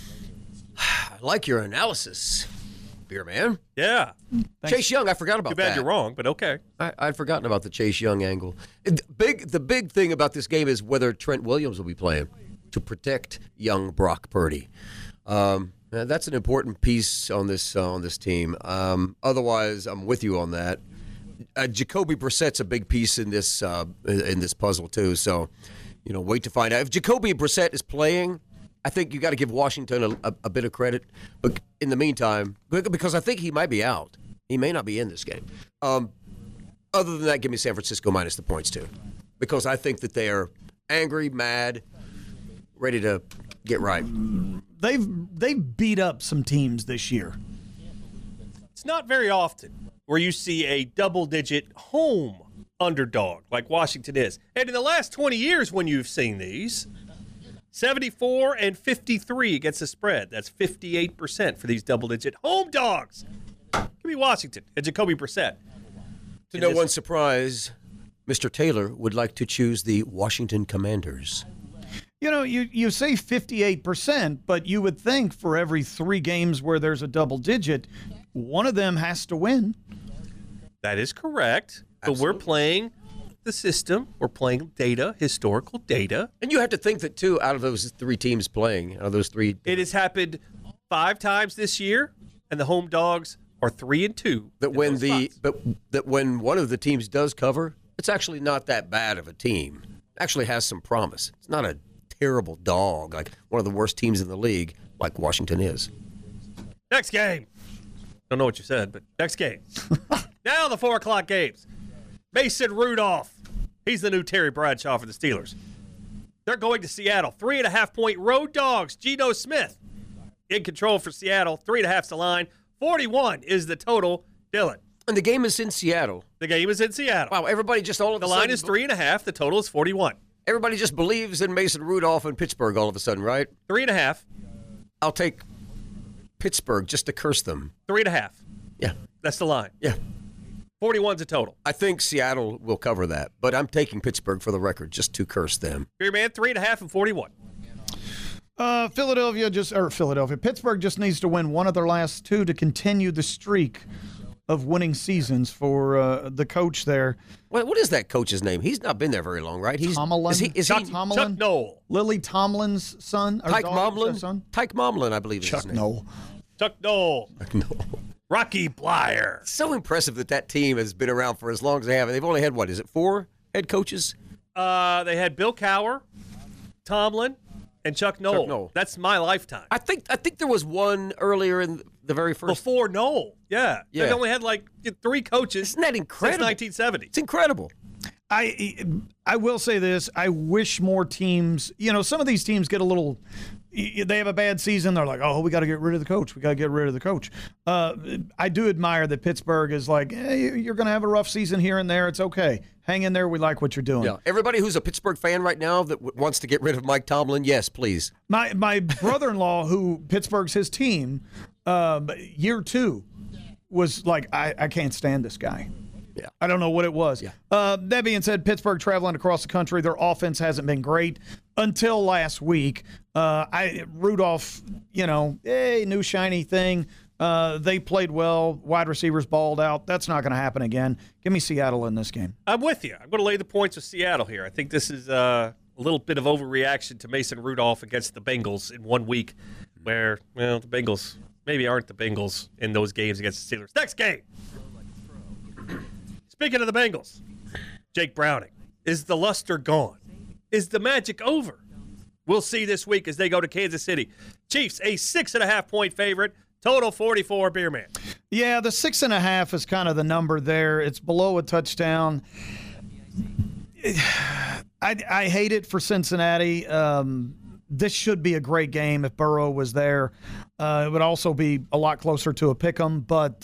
I like your analysis, Beer Man. Yeah. Thanks. Chase Young, I forgot about that. Too bad you're wrong, but okay. I'd forgotten about the Chase Young angle. The big thing about this game is whether Trent Williams will be playing to protect young Brock Purdy. That's an important piece on this team. Otherwise, I'm with you on that. Jacoby Brissett's a big piece in this puzzle too. So, wait to find out if Jacoby Brissett is playing. I think you got to give Washington a bit of credit, but in the meantime, because I think he might be out, he may not be in this game. Other than that, give me San Francisco minus the points too, because I think that they are angry, mad, ready to get right. They've beat up some teams this year. It's not very often where you see a double-digit home underdog like Washington is. And in the last 20 years when you've seen these, 74 and 53 against the spread. That's 58% for these double-digit home dogs. Give me Washington and Jacoby Brissett. To no one's surprise, Mr. Taylor would like to choose the Washington Commanders. You say 58%, but you would think for every 3 games where there's a double digit, one of them has to win. That is correct. Absolutely. But we're playing the system. We're playing data, historical data. And you have to think that, too, out of those 3 teams playing, out of those 3. It has happened 5 times this year, and the home dogs are 3-2. That when one of the teams does cover, it's actually not that bad of a team. It actually has some promise. It's not a terrible dog, like one of the worst teams in the league, like Washington is. Next game. Don't know what you said, but next game. Now the 4 o'clock games. Mason Rudolph. He's the new Terry Bradshaw for the Steelers. They're going to Seattle. 3.5-point road dogs. Geno Smith in control for Seattle. 3.5's the line. 41 is the total. Dylan. And the game is in Seattle. The game is in Seattle. Wow, everybody just all of a sudden. The line is 3.5. The total is 41. Everybody just believes in Mason Rudolph in Pittsburgh all of a sudden, right? 3.5. I'll take Pittsburgh just to curse them. 3.5. Yeah. That's the line. Yeah. 41's a total. I think Seattle will cover that, but I'm taking Pittsburgh for the record just to curse them. Beer Man, 3.5 and 41. Pittsburgh just needs to win one of their last 2 to continue the streak of winning seasons for the coach there. What is that coach's name? He's not been there very long, right? Tomlin. Chuck Noll. Lily Tomlin's son? Tyke Momlin? Tyke Momlin, I believe is his name. Chuck Noll. Chuck Noll. Rocky Blyer. So impressive that team has been around for as long as they have. They've only had, 4 head coaches? They had Bill Cowher, Tomlin, and Chuck Noll. That's my lifetime. I think there was one earlier in the very first. Before Noll. Yeah. They only had 3 coaches. Isn't that incredible? Since 1970. It's incredible. I will say this. I wish more teams, some of these teams get a little, they have a bad season. They're like, oh, we got to get rid of the coach. We got to get rid of the coach. I do admire that Pittsburgh is like, hey, you're going to have a rough season here and there. It's okay. Hang in there. We like what you're doing. Yeah. Everybody who's a Pittsburgh fan right now that wants to get rid of Mike Tomlin, yes, please. My brother-in-law, who Pittsburgh's his team, year 2 was like, I can't stand this guy. Yeah. I don't know what it was. Yeah. That being said, Pittsburgh traveling across the country, their offense hasn't been great until last week. Rudolph, new shiny thing. They played well. Wide receivers balled out. That's not going to happen again. Give me Seattle in this game. I'm with you. I'm going to lay the points with Seattle here. I think this is a little bit of overreaction to Mason Rudolph against the Bengals in 1 week where, well, the Bengals maybe aren't the Bengals in those games against the Steelers. Next game. Speaking of the Bengals, Jake Browning. Is the luster gone? Is the magic over? We'll see this week as they go to Kansas City. Chiefs, a 6.5-point favorite. Total 44, Beer Man. Yeah, the 6.5 is kind of the number there. It's below a touchdown. I hate it for Cincinnati. This should be a great game if Burrow was there. It would also be a lot closer to a pick 'em, but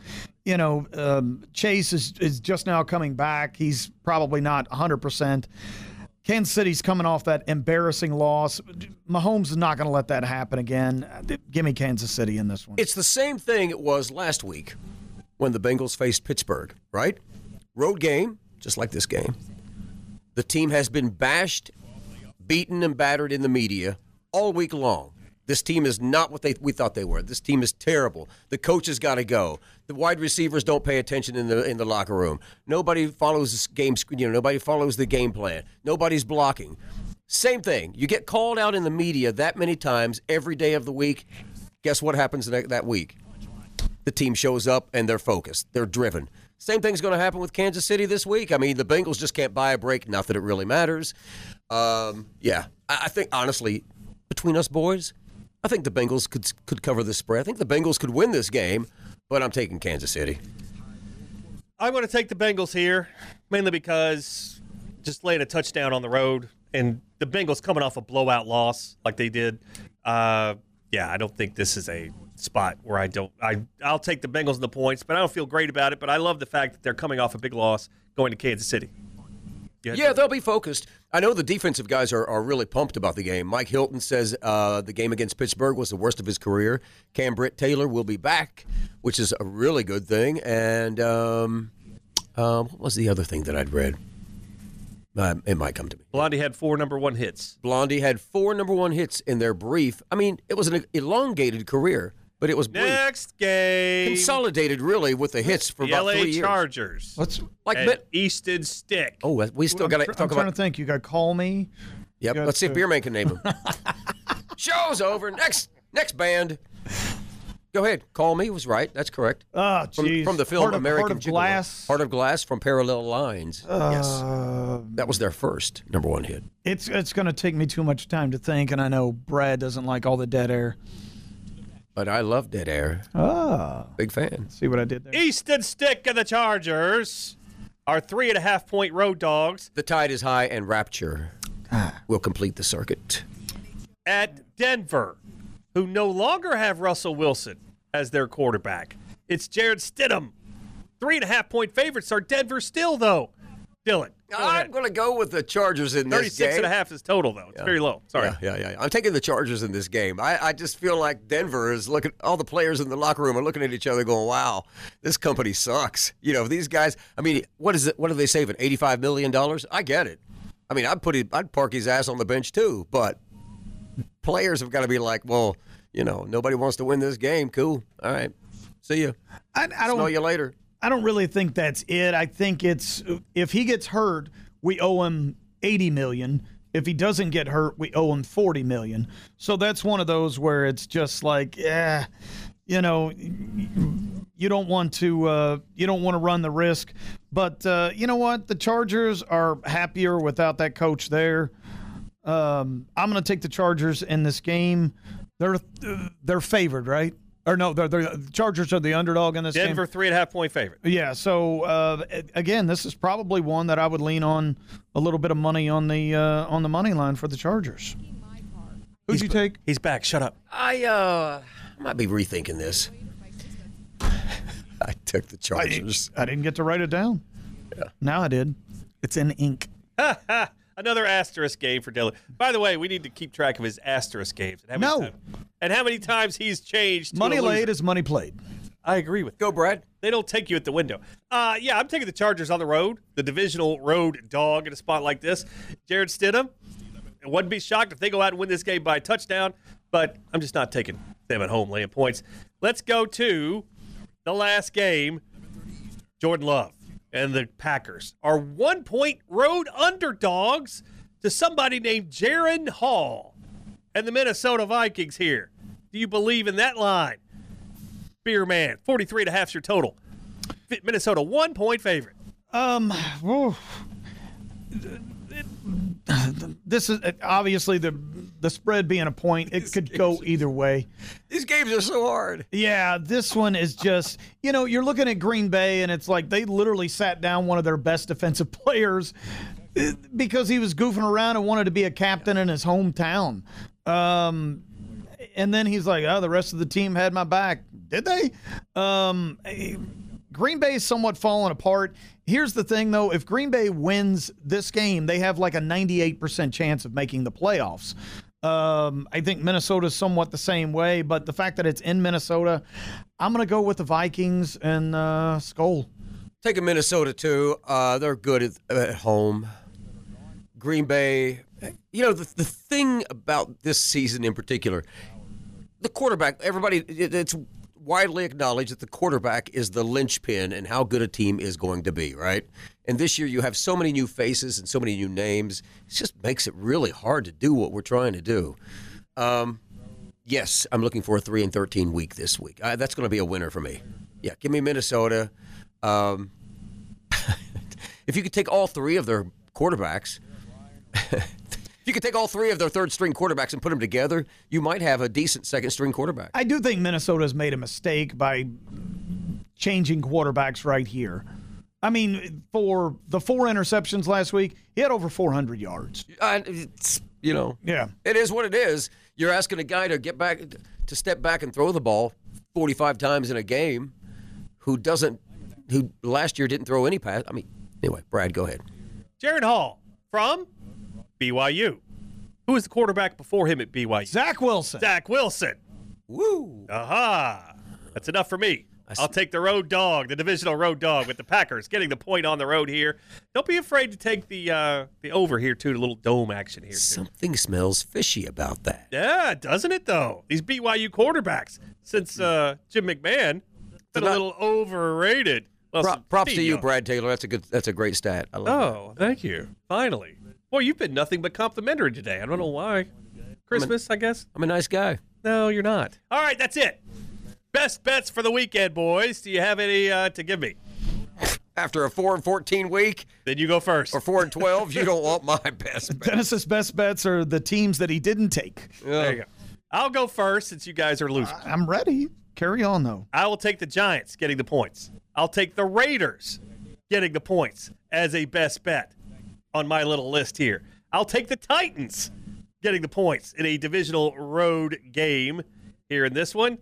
Chase is just now coming back. He's probably not 100%. Kansas City's coming off that embarrassing loss. Mahomes is not going to let that happen again. Give me Kansas City in this one. It's the same thing it was last week when the Bengals faced Pittsburgh, right? Road game, just like this game. The team has been bashed, beaten, and battered in the media all week long. This team is not what we thought they were. This team is terrible. The coach has got to go. The wide receivers don't pay attention in the locker room. Nobody follows this game. Nobody follows the game plan. Nobody's blocking. Same thing. You get called out in the media that many times every day of the week. Guess what happens that week? The team shows up and they're focused. They're driven. Same thing's going to happen with Kansas City this week. I mean, the Bengals just can't buy a break. Not that it really matters. I think honestly, between us boys, I think the Bengals could cover this spread. I think the Bengals could win this game, but I'm taking Kansas City. I'm going to take the Bengals here, mainly because just laying a touchdown on the road, and the Bengals coming off a blowout loss like they did. I don't think this is a spot where I'll take the Bengals in the points, but I don't feel great about it. But I love the fact that they're coming off a big loss going to Kansas City. Yeah, they'll be focused. I know the defensive guys are really pumped about the game. Mike Hilton says the game against Pittsburgh was the worst of his career. Cam Britt-Taylor will be back, which is a really good thing. And what was the other thing that I'd read? It might come to me. Blondie had 4 number 1 hits. Blondie had 4 number 1 hits in their brief. I mean, it was an elongated career, but it was brief. Next game. Consolidated, really, with the hits for about 3 years. The LA Chargers. Let's Easton Stick. Oh, we still got to talk about. I'm trying to think. You got to call me. Yep. Let's see if Beer Man can name him. Show's over. Next band. Go ahead. Call Me was right. That's correct. Oh, geez. From the film American Glass. Heart of Glass from Parallel Lines. Yes. That was their first number 1 hit. It's going to take me too much time to think, and I know Brad doesn't like all the dead air. But I love Dead Air. Big fan. See what I did there? Easton Stick and the Chargers are 3.5-point road dogs. The tide is high, and Rapture will complete the circuit. At Denver, who no longer have Russell Wilson as their quarterback. It's Jarrett Stidham. 3.5-point favorites are Denver still, though. Dylan, I'm going to go with the Chargers in this game. 36.5 is total, though. It's very low. Sorry. Yeah. I'm taking the Chargers in this game. I just feel like Denver is looking, all the players in the locker room are looking at each other going, wow, this company sucks. These guys, I mean, what is it? What are they saving? $85 million? I get it. I mean, I'd park his ass on the bench too, but players have got to be like, well, nobody wants to win this game. Cool. All right. See you. I don't know you later. I don't really think that's it. I think it's if he gets hurt, we owe him $80 million. If he doesn't get hurt, we owe him $40 million. So that's one of those where it's just like, you don't want to run the risk. But you know what? The Chargers are happier without that coach there. I'm going to take the Chargers in this game. They're favored, right? Or no, the Chargers are the underdog in this game. Denver 3.5-point favorite. Yeah, so again, this is probably one that I would lean on a little bit of money on the money line for the Chargers. Who'd you take? He's back. Shut up. I might be rethinking this. I took the Chargers. I didn't get to write it down. Yeah. Now I did. It's in ink. Another asterisk game for Dylan. By the way, we need to keep track of his asterisk games. And how many times he's changed. Money laid is money played. I agree with you. Go, Brad. They don't take you at the window. I'm taking the Chargers on the road, the divisional road dog in a spot like this. Jarrett Stidham, I wouldn't be shocked if they go out and win this game by a touchdown, but I'm just not taking them at home laying points. Let's go to the last game. Jordan Love and the Packers are 1-point road underdogs to somebody named Jaron Hall and the Minnesota Vikings here. Do you believe in that line? Beer Man, 43.5 is your total. Minnesota 1-point favorite. This is obviously the spread being a point. It could go either way. These games are so hard. Yeah, this one is just, you're looking at Green Bay, and it's like they literally sat down one of their best defensive players because he was goofing around and wanted to be a captain in his hometown. And then he's like, the rest of the team had my back. Did they? Green Bay is somewhat falling apart. Here's the thing, though. If Green Bay wins this game, they have like a 98% chance of making the playoffs. I think Minnesota's somewhat the same way, but the fact that it's in Minnesota, I'm going to go with the Vikings and Skol. Taking Minnesota, too. They're good at home. Green Bay, the thing about this season in particular, the quarterback, it's widely acknowledged that the quarterback is the linchpin in how good a team is going to be, right? And this year you have so many new faces and so many new names. It just makes it really hard to do what we're trying to do. Yes, I'm looking for a 3-13 week this week. That's going to be a winner for me. Yeah, give me Minnesota. If you could take all three of their quarterbacks, if you could take all three of their third-string quarterbacks and put them together, you might have a decent second-string quarterback. I do think Minnesota's made a mistake by changing quarterbacks right here. I mean, for the 4 interceptions last week, he had over 400 yards. Yeah. It is what it is. You're asking a guy to step back and throw the ball 45 times in a game who last year didn't throw any pass. I mean, anyway, Brad, go ahead. Jaron Hall from BYU. Who was the quarterback before him at BYU? Zach Wilson. Woo. Aha. That's enough for me. I'll take the road dog, the divisional road dog with the Packers, getting the point on the road here. Don't be afraid to take the over here, too, the little dome action here, too. Something smells fishy about that. Yeah, doesn't it, though? These BYU quarterbacks, since Jim McMahon, been a little overrated. Well, props to you, Brad Taylor. That's a great stat. I love that. Thank you. Finally. Boy, you've been nothing but complimentary today. I don't know why. Christmas, I guess. I'm a nice guy. No, you're not. All right, that's it. Best bets for the weekend, boys. Do you have any to give me? After a 4-14 week? Then you go first. Or 4-12, you don't want my best bets. Dennis's best bets are the teams that he didn't take. There you go. I'll go first since you guys are losers. I'm ready. Carry on, though. I will take the Giants getting the points. I'll take the Raiders getting the points as a best bet on my little list here. I'll take the Titans getting the points in a divisional road game here in this one.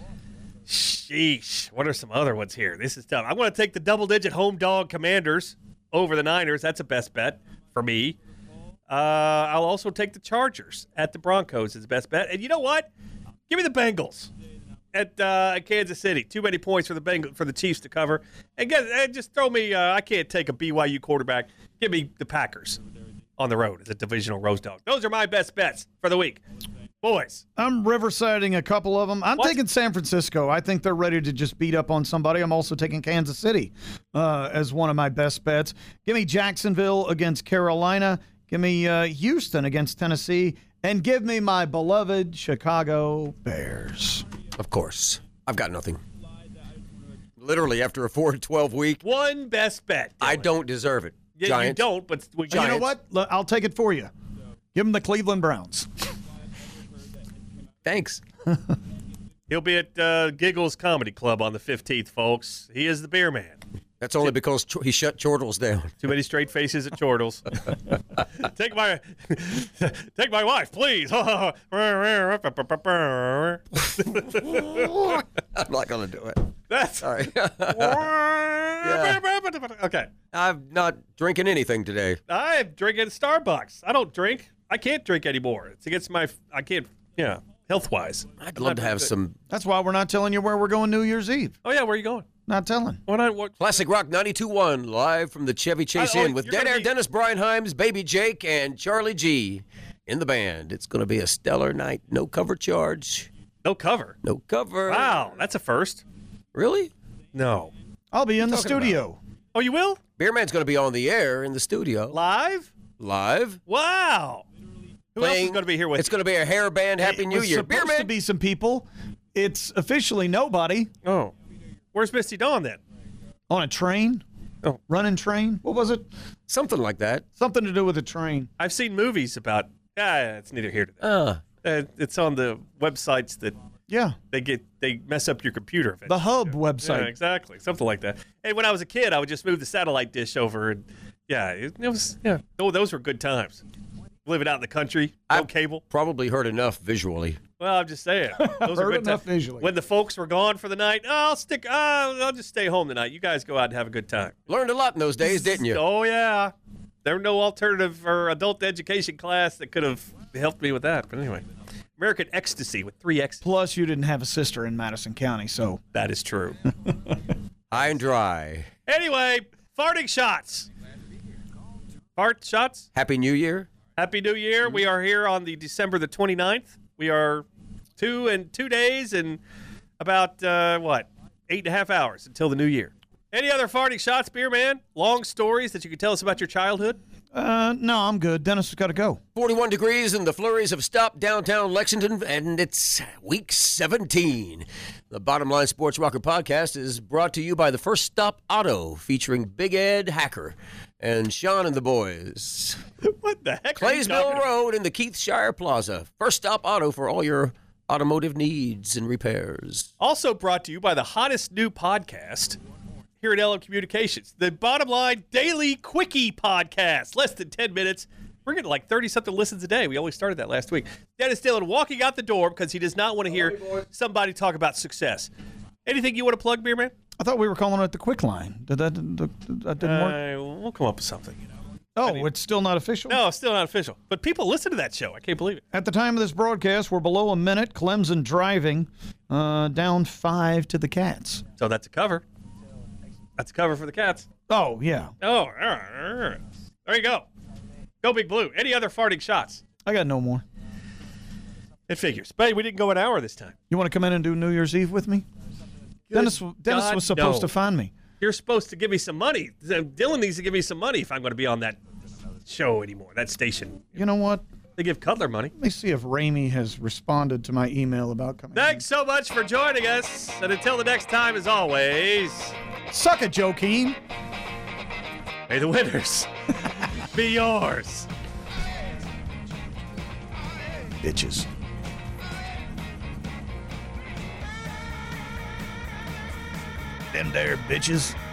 Sheesh. What are some other ones here? This is tough. I'm going to take the double-digit home dog Commanders over the Niners. That's a best bet for me. I'll also take the Chargers at the Broncos as best bet. And you know what? Give me the Bengals at Kansas City. Too many points for the Chiefs to cover. And just throw me. I can't take a BYU quarterback. Give me the Packers on the road as a divisional road dog. Those are my best bets for the week. Boys. I'm riversiding a couple of them. I'm taking San Francisco. I think they're ready to just beat up on somebody. I'm also taking Kansas City as one of my best bets. Give me Jacksonville against Carolina. Give me Houston against Tennessee. And give me my beloved Chicago Bears. Of course. I've got nothing. Literally, after a 4-12 week. One best bet. Dylan. I don't deserve it. Yeah, Giants. You don't, but you know what? I'll take it for you. Give them the Cleveland Browns. Thanks. He'll be at Giggles Comedy Club on the 15th, folks. He is the beer man. That's only because he shut Chortles down. Too many straight faces at Chortles. Take my wife, please. I'm not going to do it. That's sorry. Yeah. Okay. I'm not drinking anything today. I'm drinking Starbucks. I don't drink. I can't drink anymore. It's against I can't, health-wise. I'd love to have some. That's why we're not telling you where we're going New Year's Eve. Oh, yeah, where are you going? Not telling. What? Classic Rock 92.1, live from the Chevy Chase Inn with Dead Air Dennis, Brian Himes, Baby Jake, and Charlie G in the band. It's going to be a stellar night. No cover charge. No cover? No cover. Wow, that's a first. Really? No. I'll be in the studio. About? Oh, you will? Beerman's going to be on the air in the studio. Live? Live. Wow. Who else is going to be here with It's going to be a hair band Happy New Year. It's supposed to be some people. It's officially nobody. Oh. Where's Misty Dawn then? On a train? Oh. Running train? What was it? Something like that. Something to do with a train. I've seen movies about. It's neither here nor there. It's on the websites that. Yeah. They mess up your computer. The Hub website. Yeah, exactly. Something like that. Hey, when I was a kid, I would just move the satellite dish over, and it was. Oh, those were good times. Living out in the country, no cable. Probably heard enough visually. Well, I'm just saying. Those Heard were good enough times. visually. When the folks were gone for the night, I'll just stay home tonight. You guys go out and have a good time. Learned a lot in those days, didn't you? Oh, yeah. There were no alternative or adult education class that could have helped me with that. But anyway, American Ecstasy with 3 X. Plus, you didn't have a sister in Madison County, so. That is true. High and dry. Anyway, farting shots. Fart shots. Happy New Year. Happy New Year. We are here on the December the 29th. We are 2 days and about, 8.5 hours until the new year. Any other farting shots, Beer Man? Long stories that you could tell us about your childhood? No, I'm good. Dennis has got to go. 41 degrees and the flurries have stopped downtown Lexington, and it's week 17. The Bottom Line Sports Rocker podcast is brought to you by the First Stop Auto, featuring Big Ed Hacker and Sean and the boys. What the heck? Claysville Road in the Keithshire Plaza. First Stop Auto for all your automotive needs and repairs. Also brought to you by the hottest new podcast here at LM Communications, the Bottom Line Daily Quickie Podcast. Less than 10 minutes. We're getting like 30-something listens a day. We only started that last week. Dennis Dillon walking out the door because he does not want to hear somebody talk about success. Anything you want to plug, Beer Man? I thought we were calling it the Quick Line. That didn't work? We'll come up with something. It's still not official? No, it's still not official. But people listen to that show. I can't believe it. At the time of this broadcast, we're below a minute. Clemson driving, down 5 to the Cats. So that's a cover. That's a cover for the Cats. Oh, yeah. Oh, there you go. Go Big Blue. Any other farting shots? I got no more. It figures. But we didn't go an hour this time. You want to come in and do New Year's Eve with me? Dennis was supposed to find me. You're supposed to give me some money. Dylan needs to give me some money if I'm going to be on that show anymore, that station. You know what? They give Cutler money. Let me see if Ramey has responded to my email about coming. Thanks so much for joining us. And until the next time, as always, suck it, Joaquin. May the winners be yours. Bitches. Them there bitches.